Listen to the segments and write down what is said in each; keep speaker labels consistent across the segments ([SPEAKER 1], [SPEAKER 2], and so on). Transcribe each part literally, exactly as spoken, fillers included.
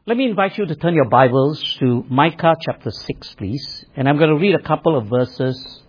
[SPEAKER 1] Let me invite you to turn your Bibles to Micah chapter six, please. And I'm going to read a couple of verses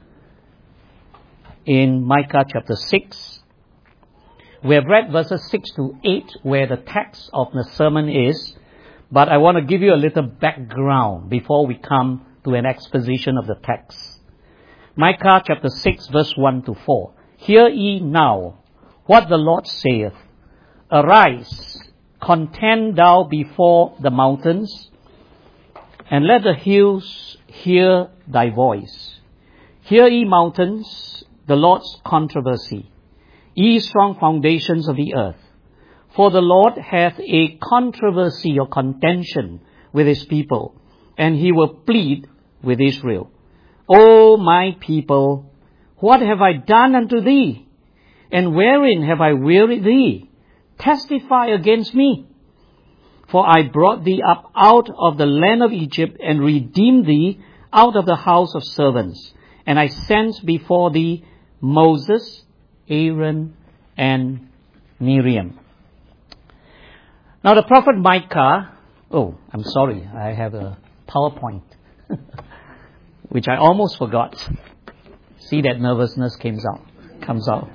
[SPEAKER 1] in Micah chapter six. We have read verses six to eight, where the text of the sermon is. But I want to give you a little background before we come to an exposition of the text. Micah chapter six, verse one to four. Hear ye now what the Lord saith. Arise, contend thou before the mountains, and let the hills hear thy voice. Hear ye mountains, the Lord's controversy, ye strong foundations of the earth. For the Lord hath a controversy or contention with his people, and he will plead with Israel. O my people, what have I done unto thee? And wherein have I wearied thee? Testify against me. For I brought thee up out of the land of Egypt, and redeemed thee out of the house of servants. And I sent before thee Moses, Aaron, and Miriam. Now the prophet Micah, oh, I'm sorry, I have a PowerPoint, which I almost forgot. See, that nervousness comes out, comes out.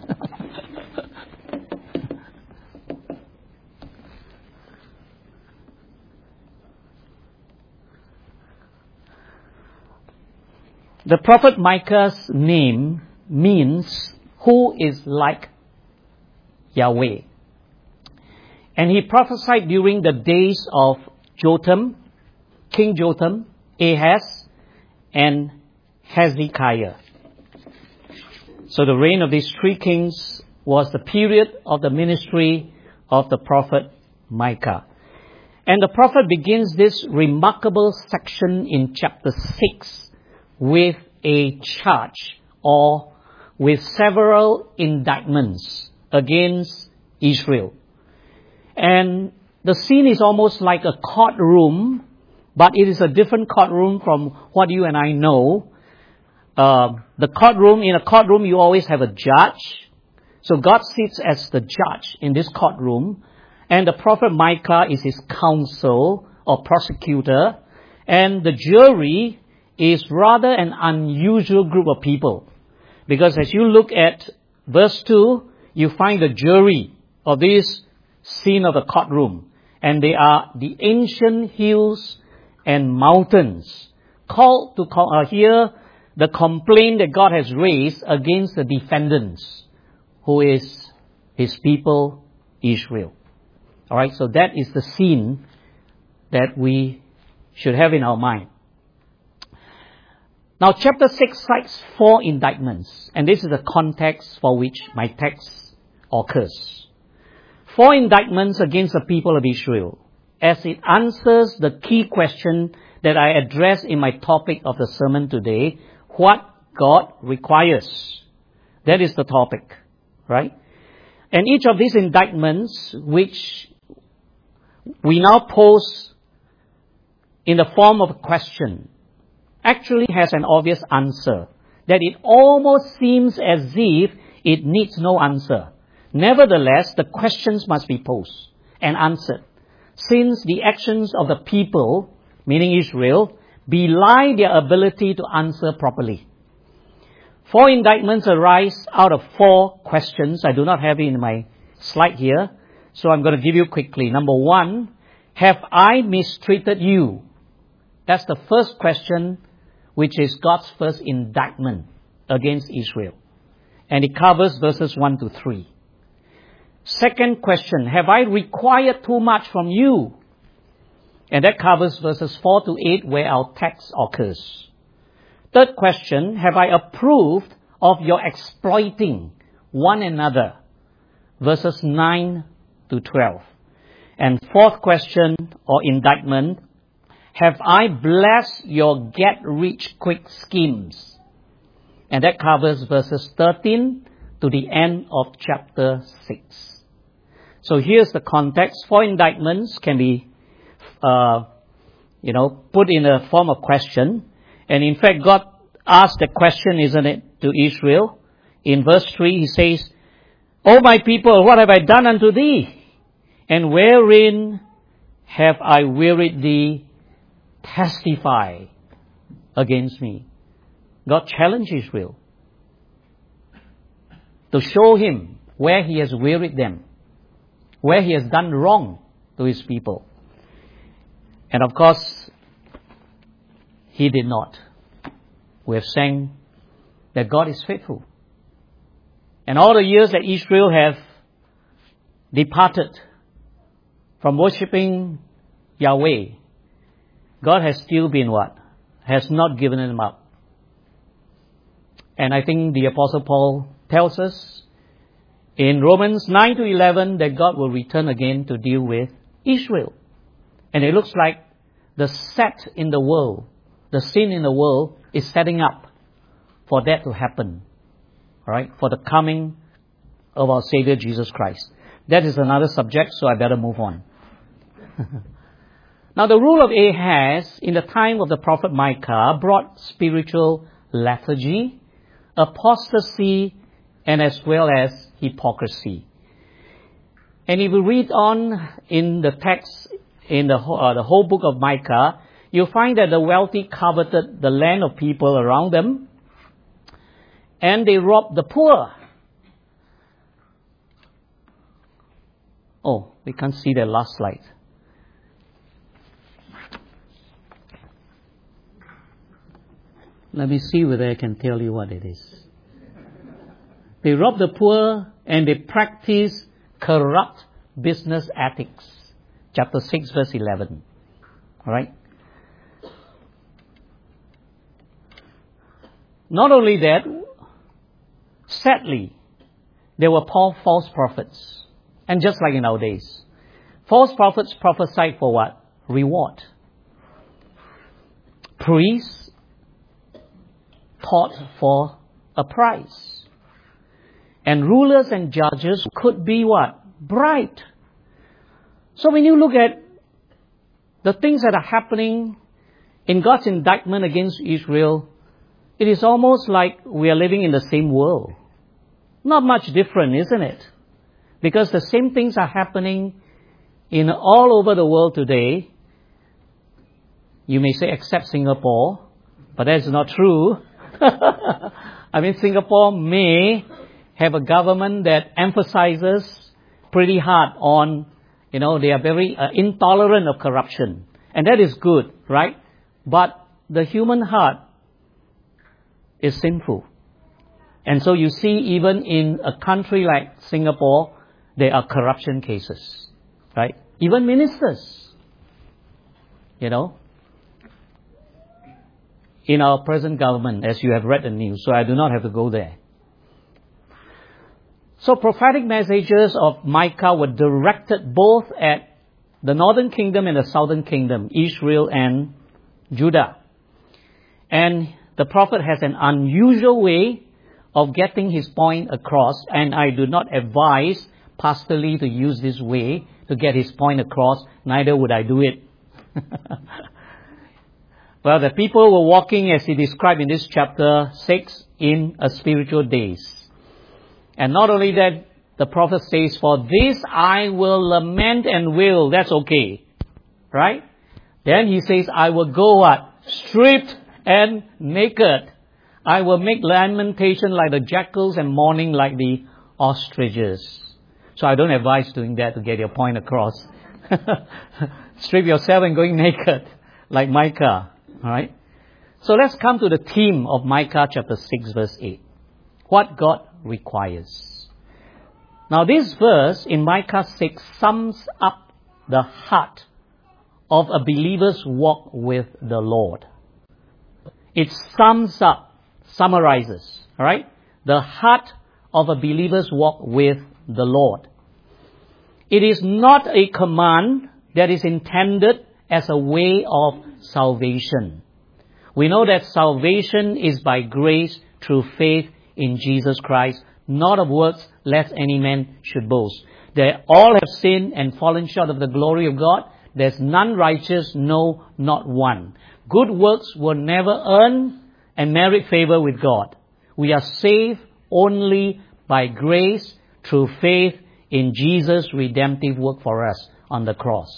[SPEAKER 1] The prophet Micah's name means who is like Yahweh. And he prophesied during the days of Jotham, King Jotham, Ahaz, and Hezekiah. So the reign of these three kings was the period of the ministry of the prophet Micah. And the prophet begins this remarkable section in chapter six with a charge or with several indictments against Israel. And the scene is almost like a courtroom, but it is a different courtroom from what you and I know. Uh, the courtroom, in a courtroom, you always have a judge. So God sits as the judge in this courtroom, and the prophet Micah is his counsel or prosecutor, and the jury is rather an unusual group of people. Because as you look at verse two, you find the jury of this scene of the courtroom. And they are the ancient hills and mountains called to uh, hear the complaint that God has raised against the defendants, who is his people, Israel. Alright, so that is the scene that we should have in our mind. Now, chapter six cites four indictments, and this is the context for which my text occurs. Four indictments against the people of Israel, as it answers the key question that I addressed in my topic of the sermon today, what God requires. That is the topic, right? And each of these indictments, which we now pose in the form of a question, actually has an obvious answer, that it almost seems as if it needs no answer. Nevertheless, the questions must be posed and answered, since the actions of the people, meaning Israel, belie their ability to answer properly. Four indictments arise out of four questions. I do not have it in my slide here, so I'm going to give you quickly. Number one, have I mistreated you? That's the first question, which is God's first indictment against Israel. And it covers verses one to three. Second question, have I required too much from you? And that covers verses four to eight, where our text occurs. Third question, have I approved of your exploiting one another? Verses nine to twelve. And fourth question or indictment, have I blessed your get-rich-quick schemes? And that covers verses thirteen to the end of chapter six. So here's the context. Four indictments can be, uh, you know, put in a form of question. And in fact, God asked the question, isn't it, to Israel. In verse three, he says, O my people, what have I done unto thee? And wherein have I wearied thee? Testify against me. God challenged Israel to show him where he has wearied them, where he has done wrong to his people. And of course, he did not. We have sang that God is faithful. And all the years that Israel have departed from worshipping Yahweh, God has still been what? Has not given them up. And I think the Apostle Paul tells us in Romans nine to eleven that God will return again to deal with Israel. And it looks like the set in the world, the sin in the world is setting up for that to happen. All right? For the coming of our Savior Jesus Christ. That is another subject, so I better move on. Now, the rule of Ahaz in the time of the prophet Micah brought spiritual lethargy, apostasy, and as well as hypocrisy. And if you read on in the text, in the, uh, the whole book of Micah, you'll find that the wealthy coveted the land of people around them, and they robbed the poor. Oh, we can't see the last slide. Let me see whether I can tell you what it is. They rob the poor and they practice corrupt business ethics. Chapter six, verse eleven. Alright? Not only that, sadly, there were false prophets. And just like in our days, false prophets prophesied for what? Reward. Priests taught for a price. And rulers and judges could be what? Bribed. So when you look at the things that are happening in God's indictment against Israel, it is almost like we are living in the same world. Not much different, isn't it? Because the same things are happening in all over the world today. You may say except Singapore, but that's not true. I mean, Singapore may have a government that emphasizes pretty hard on, you know, they are very uh, intolerant of corruption. And that is good, right? But the human heart is sinful. And so you see even in a country like Singapore, there are corruption cases, right? Even ministers, you know, in our present government, as you have read the news, so I do not have to go there. So prophetic messages of Micah were directed both at the northern kingdom and the southern kingdom, Israel and Judah. And the prophet has an unusual way of getting his point across, and I do not advise Pastor Lee to use this way to get his point across, neither would I do it. Well, the people were walking, as he described in this chapter six, in a spiritual daze. And not only that, the prophet says, for this I will lament and wail. That's okay. Right? Then he says, I will go what? Stripped and naked. I will make lamentation like the jackals and mourning like the ostriches. So I don't advise doing that to get your point across. Strip yourself and going naked like Micah. Alright? So let's come to the theme of Micah chapter six verse eight. What God requires. Now this verse in Micah six sums up the heart of a believer's walk with the Lord. It sums up, summarizes, alright, the heart of a believer's walk with the Lord. It is not a command that is intended as a way of salvation. We know that salvation is by grace through faith in Jesus Christ, not of works, lest any man should boast. They all have sinned and fallen short of the glory of God. There's none righteous, no, not one. Good works will never earn and merit favor with God. We are saved only by grace through faith in Jesus' redemptive work for us on the cross.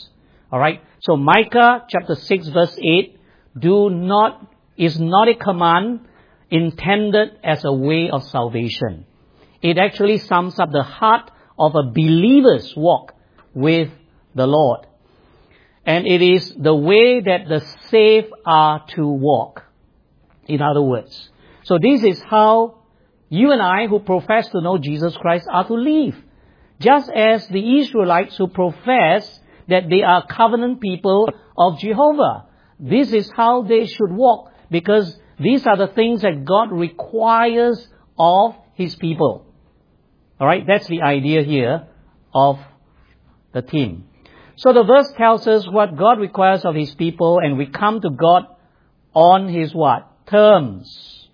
[SPEAKER 1] Alright? So Micah chapter six verse eight, do not, is not a command intended as a way of salvation. It actually sums up the heart of a believer's walk with the Lord. And it is the way that the saved are to walk. In other words. So this is how you and I who profess to know Jesus Christ are to live. Just as the Israelites who profess that they are covenant people of Jehovah. This is how they should walk, because these are the things that God requires of His people. Alright, that's the idea here of the theme. So the verse tells us what God requires of His people, and we come to God on His what? Terms.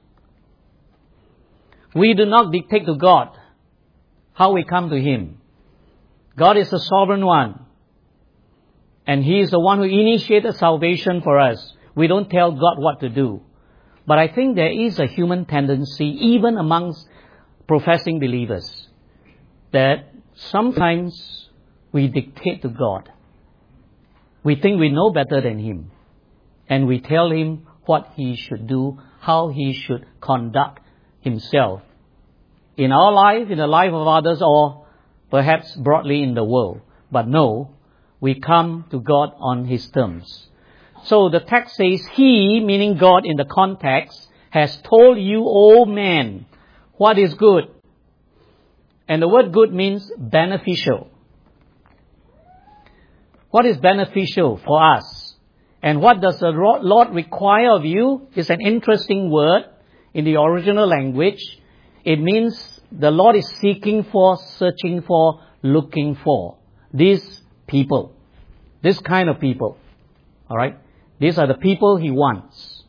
[SPEAKER 1] We do not dictate to God how we come to Him. God is the sovereign one. And He is the one who initiated salvation for us. We don't tell God what to do. But I think there is a human tendency, even amongst professing believers, that sometimes we dictate to God. We think we know better than Him. And we tell Him what He should do, how He should conduct Himself in our life, in the life of others, or perhaps broadly in the world. But no, we come to God on His terms. So the text says, He, meaning God in the context, has told you, O man, what is good. And the word good means beneficial. What is beneficial for us? And what does the Lord require of you is an interesting word in the original language. It means the Lord is seeking for, searching for, looking for these people. This kind of people. Alright? These are the people He wants.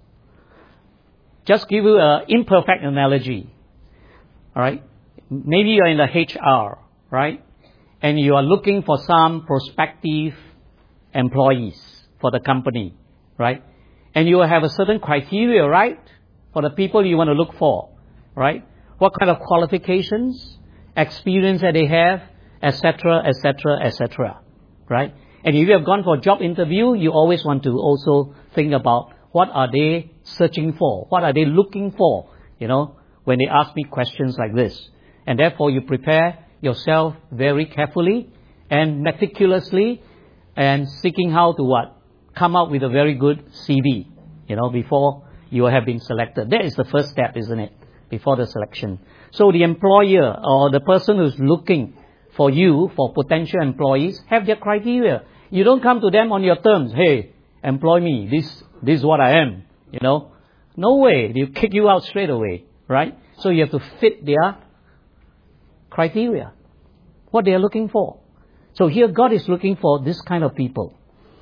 [SPEAKER 1] Just give you an imperfect analogy. Alright? Maybe you're in the H R, right? And you are looking for some prospective employees for the company, right? And you will have a certain criteria, right? For the people you want to look for, right? What kind of qualifications, experience that they have, et cetera, et cetera, et cetera, right? And if you have gone for a job interview, you always want to also think about what are they searching for? What are they looking for? You know, when they ask me questions like this. And therefore you prepare yourself very carefully and meticulously and seeking how to what? Come up with a very good C V, you know, before you have been selected. That is the first step, isn't it? Before the selection. So the employer or the person who's looking for you, for potential employees, have their criteria. You don't come to them on your terms. Hey, employ me. This, this is what I am. You know. No way. They'll kick you out straight away. Right? So you have to fit their criteria. What they are looking for. So here God is looking for this kind of people.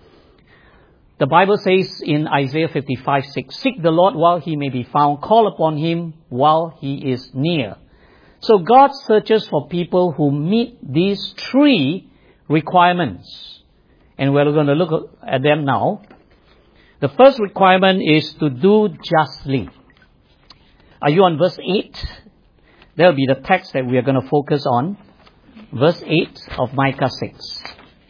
[SPEAKER 1] The Bible says in Isaiah fifty-five six, seek the Lord while He may be found. Call upon Him while He is near. So God searches for people who meet these three requirements. And we're going to look at them now. The first requirement is to do justly. Are you on verse eight? That will be the text that we are going to focus on. Verse eight of Micah six.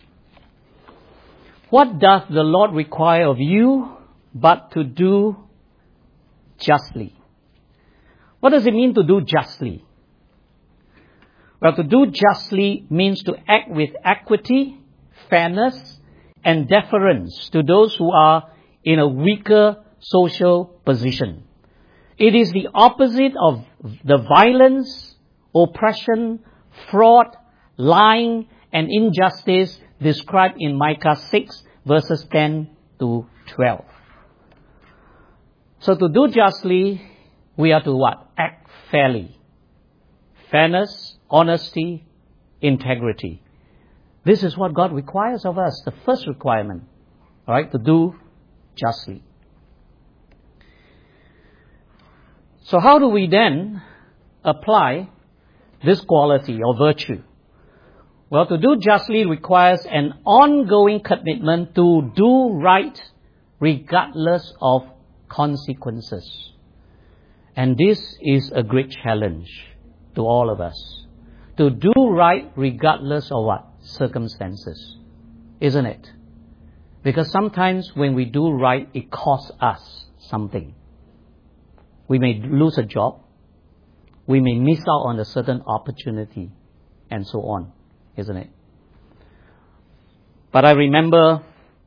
[SPEAKER 1] What doth the Lord require of you but to do justly? What does it mean to do justly? Well, to do justly means to act with equity, fairness, and deference to those who are in a weaker social position. It is the opposite of the violence, oppression, fraud, lying, and injustice described in Micah six, verses ten to twelve. So to do justly, we are to what? Act fairly. Fairness, honesty, integrity. This is what God requires of us, the first requirement, all right, to do justly. So how do we then apply this quality or virtue? Well, to do justly requires an ongoing commitment to do right regardless of consequences. And this is a great challenge to all of us. To do right regardless of what? Circumstances. Isn't it? Because sometimes when we do right, it costs us something. We may lose a job. We may miss out on a certain opportunity, and so on, isn't it? But I remember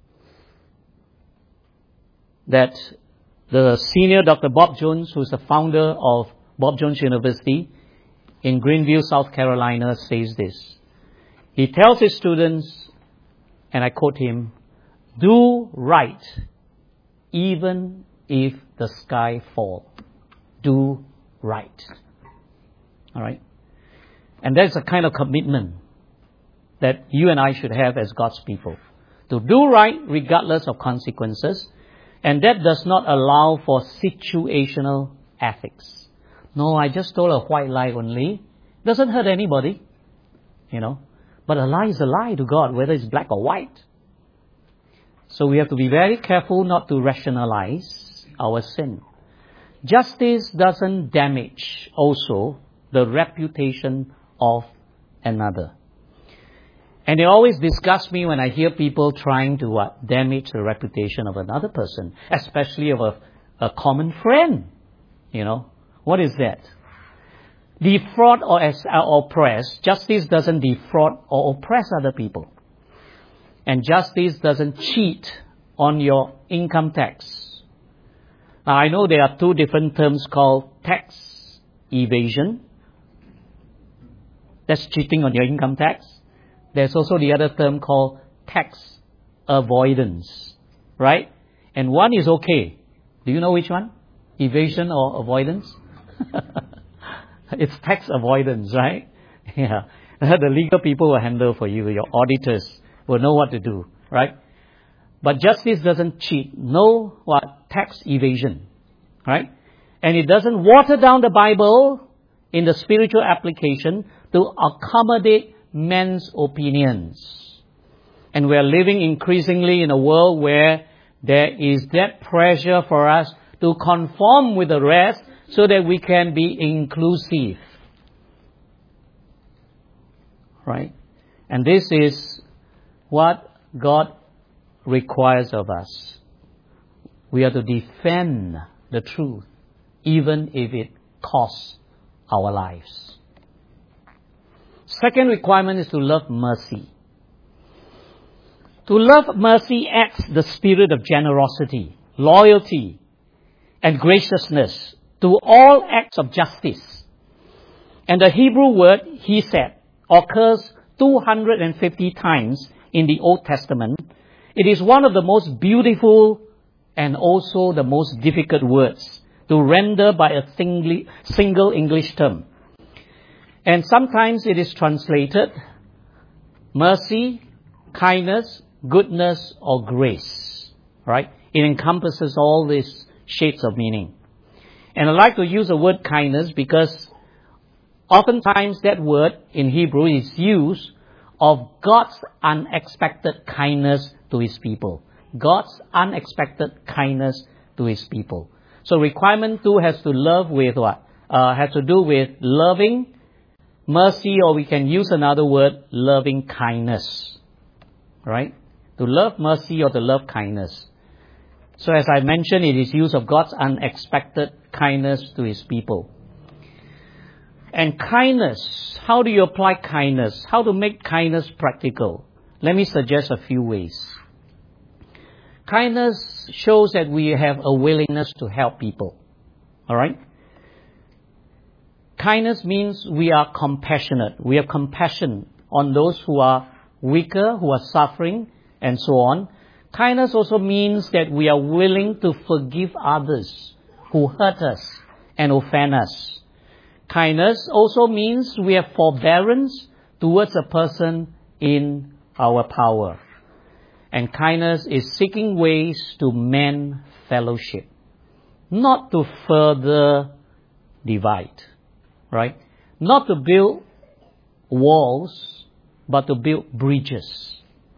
[SPEAKER 1] that the senior Doctor Bob Jones, who's the founder of Bob Jones University in Greenville, South Carolina, says this. He tells his students, and I quote him, "Do right, even if the sky fall. Do right." All right? And that's a kind of commitment that you and I should have as God's people. To do right regardless of consequences. And that does not allow for situational ethics. No, I just told a white lie only. Doesn't hurt anybody. You know. But a lie is a lie to God, whether it's black or white. So we have to be very careful not to rationalize our sin. Justice doesn't damage also the reputation of another. And it always disgusts me when I hear people trying to what? Damage the reputation of another person, especially of a, a common friend. You know, what is that? Defraud or oppress. Justice doesn't defraud or oppress other people. And justice doesn't cheat on your income tax. Now, I know there are two different terms called tax evasion. That's cheating on your income tax. There's also the other term called tax avoidance, right? And one is okay. Do you know which one? Evasion or avoidance? It's tax avoidance, right? Yeah. The legal people will handle for you. Your auditors will know what to do, right? But justice doesn't cheat. No what? Tax evasion, right? And it doesn't water down the Bible in the spiritual application to accommodate men's opinions. And we are living increasingly in a world where there is that pressure for us to conform with the rest so that we can be inclusive. Right? And this is what God requires of us. We are to defend the truth, even if it costs our lives. Second requirement is to love mercy. To love mercy adds the spirit of generosity, loyalty, and graciousness to all acts of justice. And the Hebrew word, hesed, occurs two hundred fifty times in the Old Testament. It is one of the most beautiful and also the most difficult words to render by a singly, single English term. And sometimes it is translated mercy, kindness, goodness, or grace. Right? It encompasses all these shades of meaning. And I like to use the word kindness because oftentimes that word in Hebrew is used of God's unexpected kindness to His people. God's unexpected kindness to His people. So requirement two has to love with what? Uh, has to do with loving mercy, or we can use another word, loving kindness. Right? To love mercy or to love kindness. So as I mentioned, it is use of God's unexpected kindness to His people. And kindness, how do you apply kindness? How to make kindness practical? Let me suggest a few ways. Kindness shows that we have a willingness to help people. Alright? Kindness means we are compassionate. We have compassion on those who are weaker, who are suffering, and so on. Kindness also means that we are willing to forgive others who hurt us and offend us. Kindness also means we have forbearance towards a person in our power. And kindness is seeking ways to mend fellowship, not to further divide. Right? Not to build walls, but to build bridges.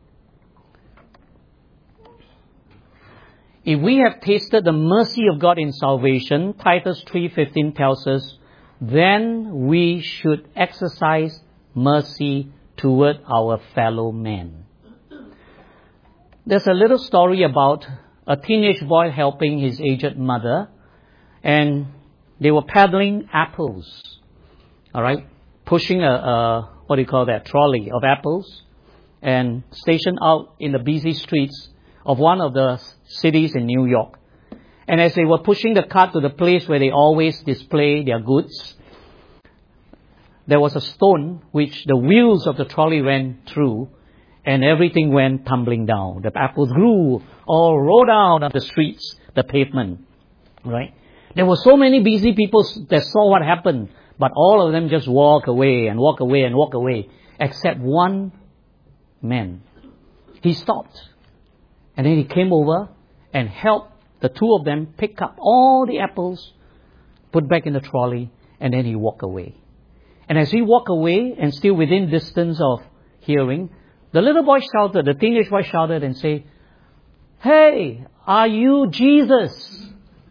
[SPEAKER 1] If we have tasted the mercy of God in salvation, Titus three fifteen tells us, then we should exercise mercy toward our fellow men. there's a little story about a teenage boy helping his aged mother, and they were peddling apples, all right, pushing a, a what do you call that, trolley of apples, and stationed out in the busy streets of one of the cities in New York. And as they were pushing the cart to the place where they always display their goods, there was a stone which the wheels of the trolley ran through, and everything went tumbling down. The apples grew, all rolled down on the streets, the pavement, right? There were so many busy people that saw what happened, but all of them just walk away and walk away and walk away, except one man. He stopped, and then he came over and helped the two of them pick up all the apples, put back in the trolley, and then he walked away. And as he walked away, and still within distance of hearing, the little boy shouted, the teenage boy shouted and said, "Hey, are you Jesus?"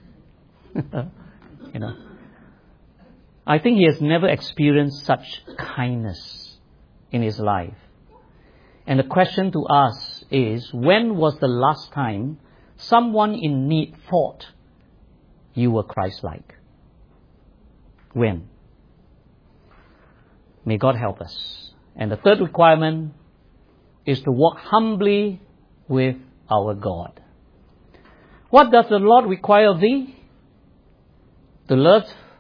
[SPEAKER 1] You know, I think he has never experienced such kindness in his life. And the question to us is, when was the last time someone in need thought you were Christ-like? When? May God help us. And the third requirement is to walk humbly with our God. What does the Lord require of thee? To love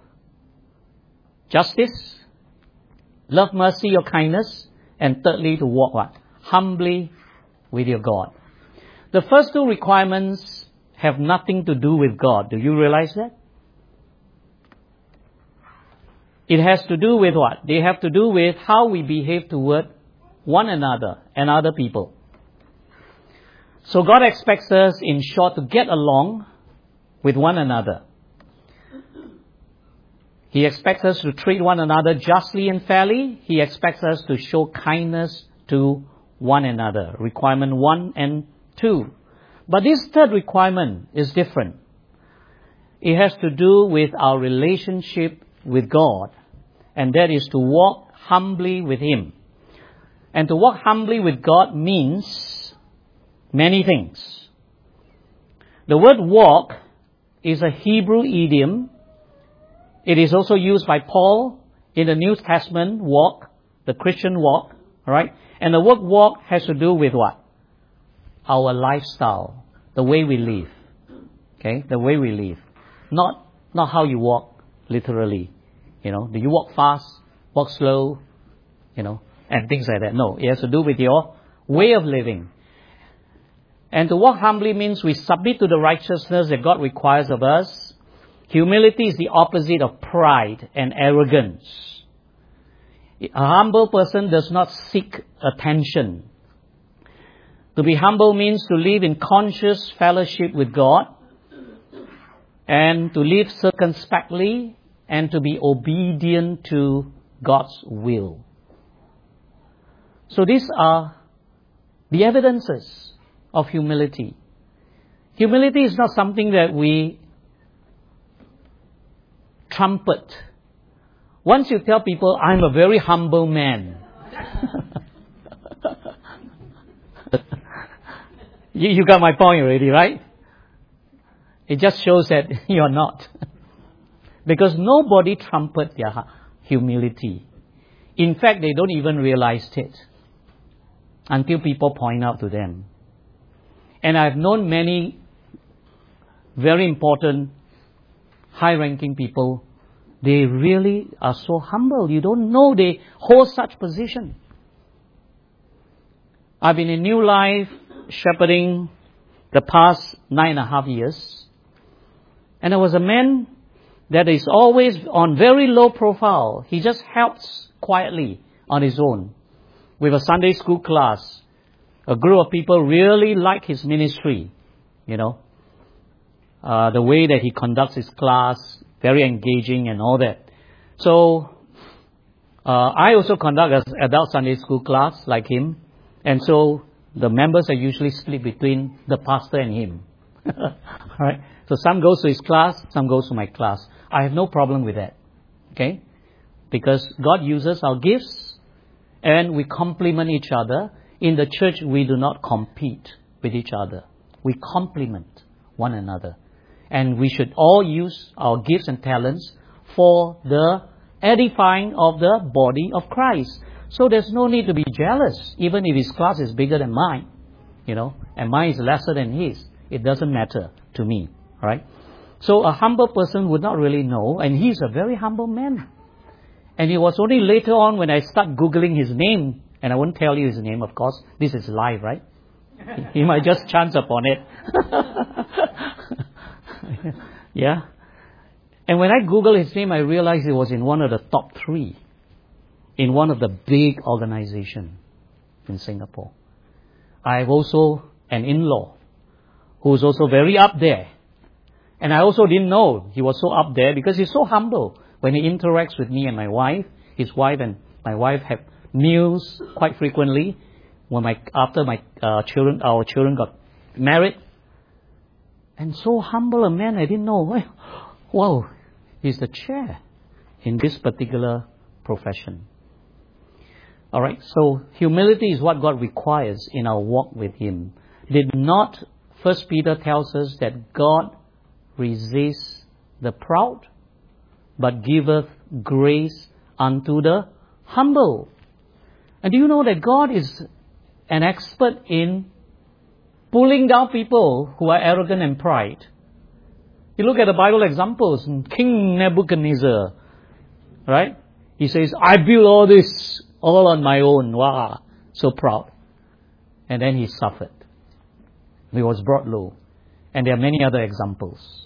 [SPEAKER 1] justice, love mercy or kindness, and thirdly, to walk what? Humbly with your God. The first two requirements have nothing to do with God. Do you realize that? It has to do with what? They have to do with how we behave toward one another and other people. So God expects us, in short, to get along with one another. He expects us to treat one another justly and fairly. He expects us to show kindness to one another. Requirement one and two. But this third requirement is different. It has to do with our relationship with God, and that is to walk humbly with Him. And to walk humbly with God means many things. The word walk is a Hebrew idiom. It is also used by Paul in the New Testament, walk, the Christian walk, right? And the word walk has to do with what? Our lifestyle, the way we live. Okay, the way we live. Not, not how you walk, literally. You know, do you walk fast, walk slow, you know, and things like that. No, it has to do with your way of living. And to walk humbly means we submit to the righteousness that God requires of us. Humility is the opposite of pride and arrogance. A humble person does not seek attention. To be humble means to live in conscious fellowship with God, and to live circumspectly, and to be obedient to God's will. So these are the evidences of humility. Humility is not something that we trumpet. Once you tell people, "I'm a very humble man," you, you got my point already, right? It just shows that you're not. Because nobody trumpets their humility. In fact, they don't even realize it until people point out to them. And I've known many very important, high-ranking people. They really are so humble. You don't know they hold such position. I've been in New Life shepherding the past nine and a half years. And there was a man that is always on very low profile. He just helps quietly on his own with a Sunday school class. A group of people really like his ministry, you know. Uh, the way that he conducts his class, very engaging and all that. So, uh, I also conduct an adult Sunday school class like him. And so, the members are usually split between the pastor and him. Alright? So some goes to his class, some goes to my class. I have no problem with that. Okay? Because God uses our gifts and we complement each other. In the church, we do not compete with each other. We complement one another. And we should all use our gifts and talents for the edifying of the body of Christ. So there's no need to be jealous, even if his class is bigger than mine, you know, and mine is lesser than his. It doesn't matter to me, right? So a humble person would not really know, and he's a very humble man. And it was only later on when I start Googling his name, and I won't tell you his name, of course. This is live, right? He might just chance upon it. Yeah. And when I Googled his name, I realized it was in one of the top three, in one of the big organizations in Singapore. I have also an in-law who's also very up there. And I also didn't know he was so up there because he's so humble. When he interacts with me and my wife, his wife and my wife have meals quite frequently. When my after my uh, children, our children got married, and so humble a man, I didn't know. Wow, he's the chair in this particular profession. All right, so humility is what God requires in our walk with Him. Did not First Peter tells us that God resists the proud, but giveth grace unto the humble. And do you know that God is an expert in pulling down people who are arrogant and pride? You look at the Bible examples, King Nebuchadnezzar, right? He says, I built all this all on my own. Wow, so proud. And then he suffered. He was brought low. And there are many other examples.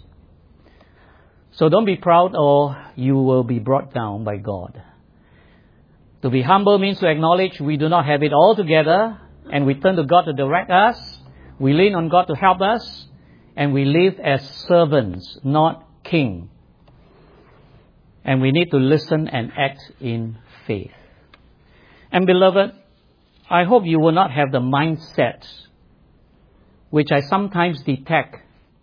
[SPEAKER 1] So don't be proud or you will be brought down by God. To be humble means to acknowledge we do not have it all together, and we turn to God to direct us. We lean on God to help us, and we live as servants, not king. And we need to listen and act in faith. And beloved, I hope you will not have the mindset which I sometimes detect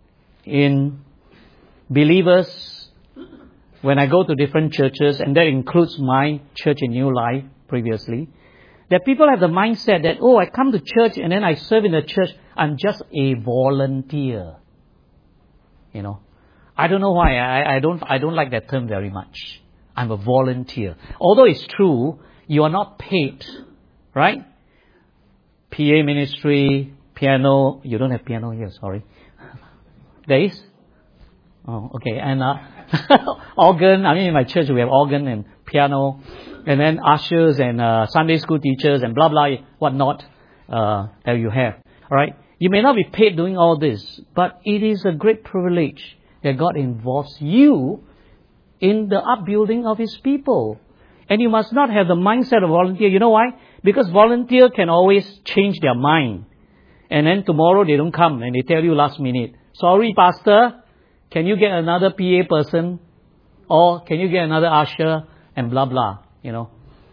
[SPEAKER 1] in believers when I go to different churches, and that includes my church in New Life previously, that people have the mindset that, oh, I come to church and then I serve in the church, I'm just a volunteer. You know, I don't know why, I, I don't I don't like that term very much. I'm a volunteer. Although it's true, you are not paid, right? P A ministry, piano, you don't have piano here, sorry. There is? Oh, okay. And uh, organ, I mean in my church we have organ and piano, and then ushers and uh, Sunday school teachers and blah blah, whatnot uh, that you have. All right? You may not be paid doing all this, but it is a great privilege that God involves you in the upbuilding of His people. And you must not have the mindset of volunteer. You know why? Because volunteer can always change their mind. And then tomorrow they don't come and they tell you last minute, sorry, Pastor, can you get another P A person? Or can you get another usher? And blah, blah, you know.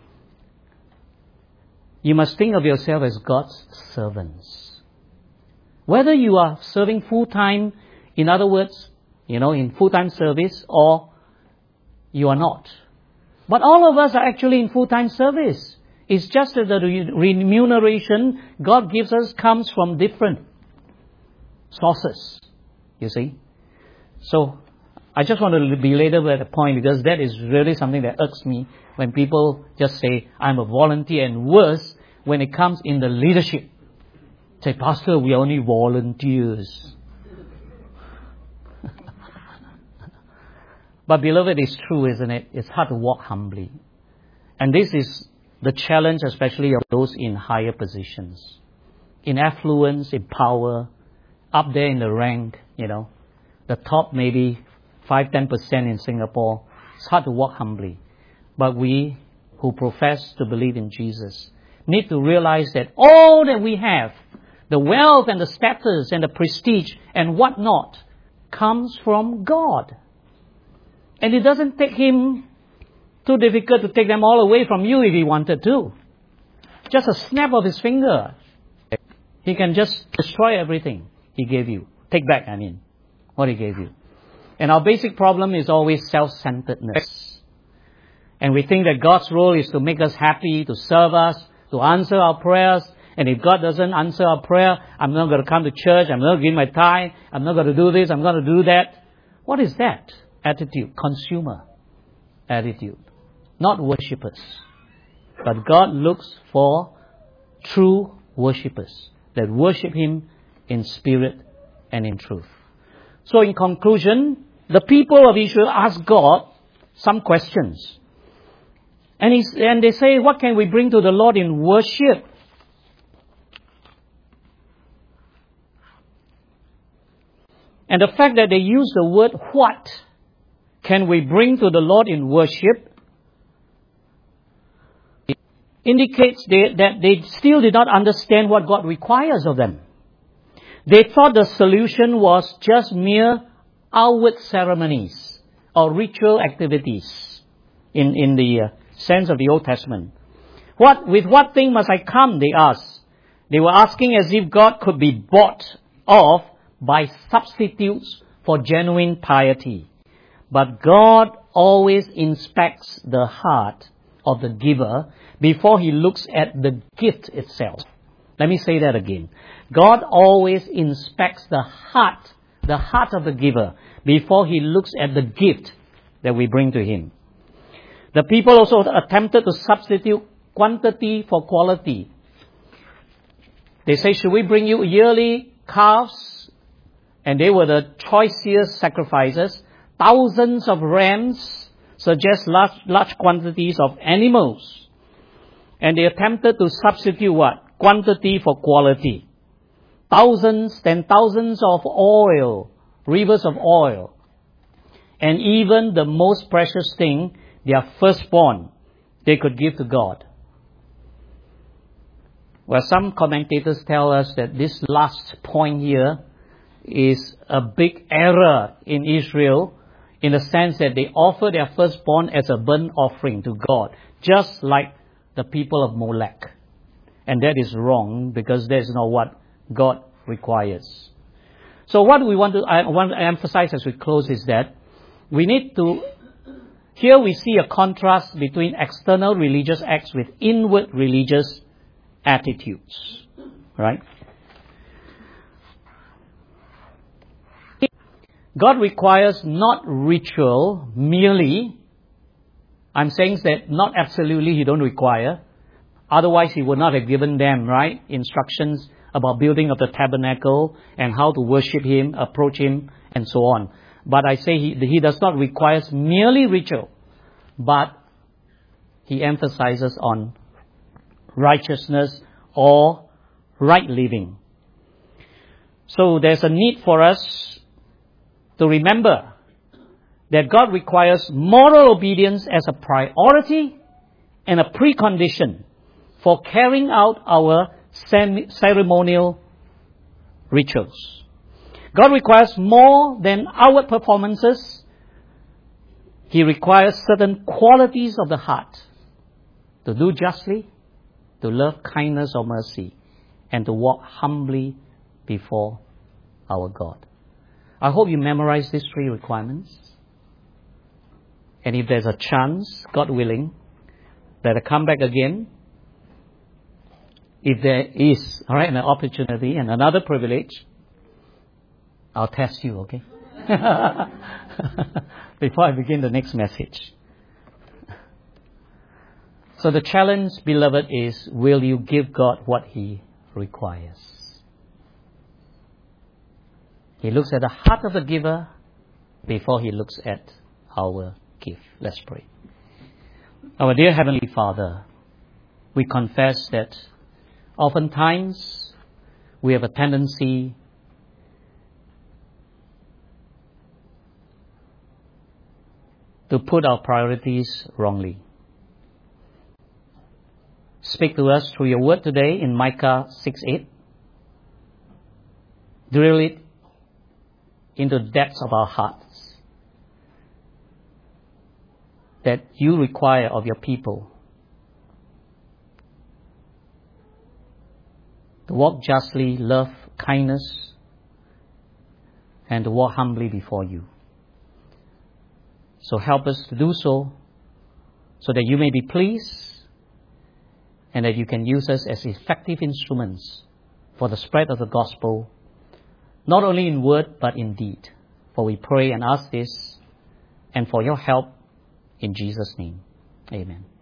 [SPEAKER 1] You must think of yourself as God's servants. Whether you are serving full-time, in other words, you know, in full-time service, or you are not. But all of us are actually in full-time service. It's just that the remuneration God gives us comes from different sources, you see. So, I just want to belabor the point because that is really something that irks me when people just say, I'm a volunteer, and worse, when it comes in the leadership. Say, Pastor, we are only volunteers. But beloved, it's true, isn't it? It's hard to walk humbly. And this is the challenge especially of those in higher positions. In affluence, in power, up there in the rank, you know. The top maybe five to ten percent in Singapore. It's hard to walk humbly. But we who profess to believe in Jesus need to realize that all that we have, the wealth and the status and the prestige and whatnot, comes from God. And it doesn't take Him too difficult to take them all away from you if He wanted to. Just a snap of His finger. He can just destroy everything He gave you. Take back, I mean, what He gave you. And our basic problem is always self-centeredness. And we think that God's role is to make us happy, to serve us, to answer our prayers, And if God doesn't answer our prayer, I'm not going to come to church, I'm not going to give my tithe, I'm not going to do this, I'm going to do that. What is that attitude? Consumer attitude. Not worshippers. But God looks for true worshippers that worship Him in spirit and in truth. So in conclusion, the people of Israel asked God some questions. And, he's, and they say, what can we bring to the Lord in worship? And the fact that they use the word, what can we bring to the Lord in worship, indicates they, that they still did not understand what God requires of them. They thought the solution was just mere outward ceremonies or ritual activities in, in the uh, sense of the Old Testament. What, with what thing must I come, they asked. They were asking as if God could be bought off by substitutes for genuine piety. But God always inspects the heart of the giver before He looks at the gift itself. Let me say that again. God always inspects the heart, the heart of the giver, before He looks at the gift that we bring to Him. The people also attempted to substitute quantity for quality. They say, should we bring you yearly calves? And they were the choicest sacrifices. Thousands of rams suggest large, large quantities of animals. And they attempted to substitute what? Quantity for quality. Thousands, then thousands of oil, rivers of oil. And even the most precious thing, their firstborn, they could give to God. Well, some commentators tell us that this last point here is a big error in Israel, in the sense that they offer their firstborn as a burnt offering to God, just like the people of Molech. And that is wrong, because that is not what God requires. So what we want to, I want to emphasize as we close is that we need to, here we see a contrast between external religious acts with inward religious attitudes. Right? God requires not ritual merely. I'm saying that not absolutely He don't require. Otherwise He would not have given them, right, instructions about building of the tabernacle and how to worship Him, approach Him, and so on. But I say He, he does not require merely ritual, but He emphasizes on righteousness or right living. So there's a need for us to remember that God requires moral obedience as a priority and a precondition for carrying out our ceremonial rituals. God requires more than outward performances. He requires certain qualities of the heart: to do justly, to love kindness or mercy, and to walk humbly before our God. I hope you memorize these three requirements. And if there's a chance, God willing, that I come back again, if there is, all right, an opportunity and another privilege, I'll test you, okay? Before I begin the next message. So the challenge, beloved, is, will you give God what He requires? He looks at the heart of the giver before He looks at our gift. Let's pray. Our dear Heavenly Father, we confess that oftentimes we have a tendency to put our priorities wrongly. Speak to us through your word today in Micah six eight. Drill it into the depths of our hearts that you require of your people to walk justly, love kindness, and to walk humbly before you. So help us to do so, so that you may be pleased and that you can use us as effective instruments for the spread of the gospel, not only in word but in deed. For we pray and ask this, and for your help in Jesus' name. Amen.